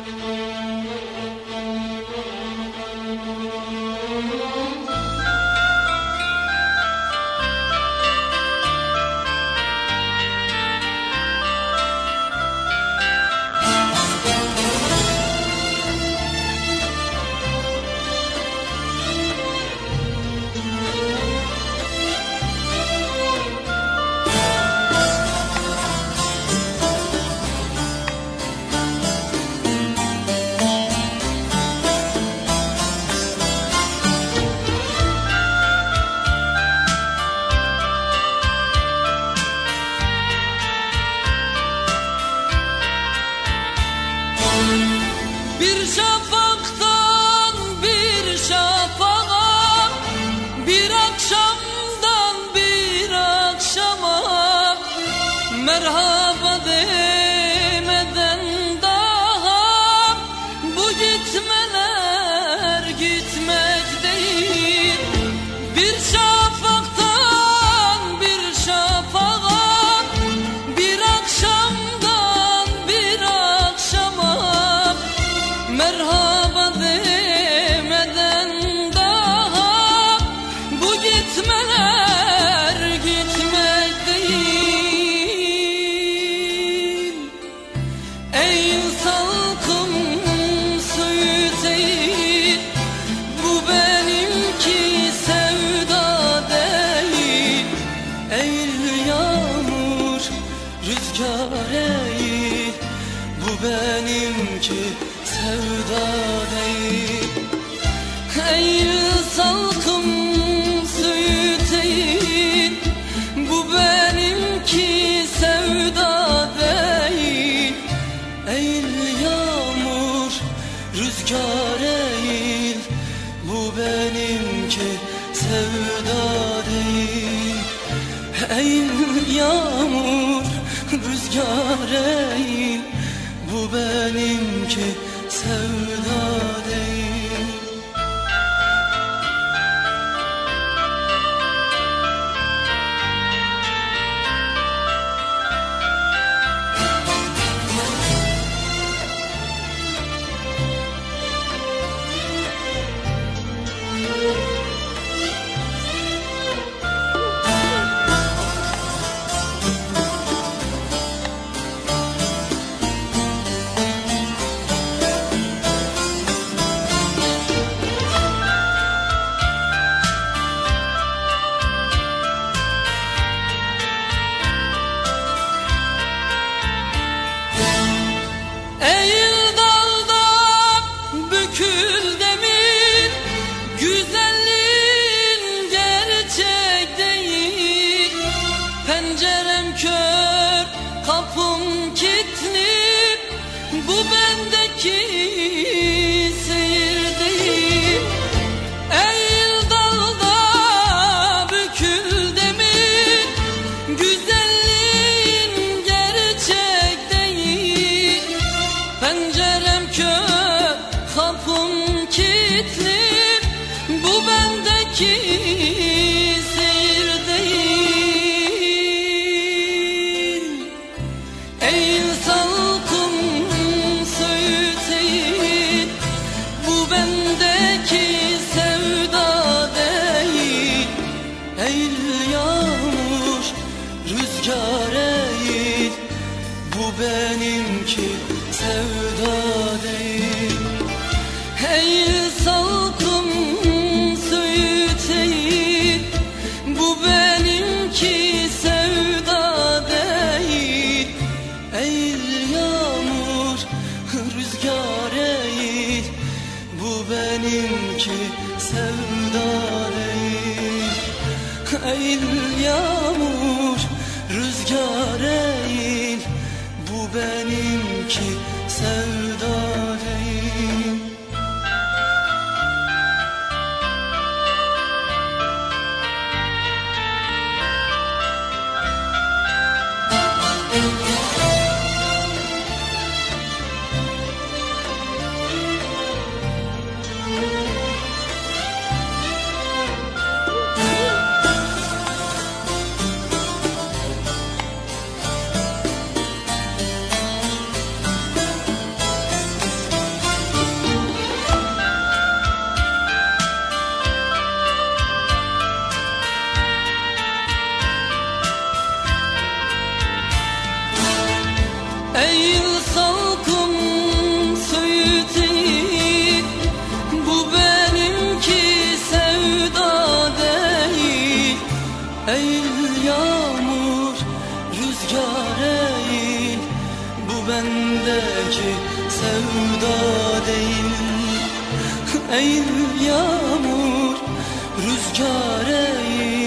Bir şafaktan bir şafağa, bir akşamdan bir akşama, merhaba demeden daha bu gitmeler gitmek değil. Bir şafaktan bir şafağa, bir akşamdan bir akşama, merhaba demeden daha bu gitmeler gitmek değil. Ey salkım suyu değil, bu benimki sevda değil. Eğil yağmur rüzgar eğil, bu benimki sevda değil. Ey salkım suyu değil, bu benimki sevda değil. Eğil yağmur rüzgar eğil, bu benimki sevda değil. Eğil yağmur rüzgar eğil, bu benimki sevda değil. Eğil daldan bükül demir, güzelliğin gerçek değil. Pencerem kör, kapım kilitli, bu bendeki seyir değil. Eğil dalda bükül demir, güzelliğin gerçek değil. Pencerem kör, kapım kilitli, bu bendeki seyir değil. Eğil salkım suyu değil, bu bendeki sevda değil. Eğil yağmur rüzgar eğil, bu benimki sevda değil. Eğil salkım suyu değil, bu benimki sevda değil. Eğil yağmur rüzgar eğil, bu benimki sevda değil. Eğil yağmur rüzgar eğil, bu benimki sevda değil. Eğil salkım söğüt eğil, bu benimki sevda değil. Eğil yağmur rüzgar eğil, bu bendeki sevda değil. Eğil yağmur rüzgar eğil,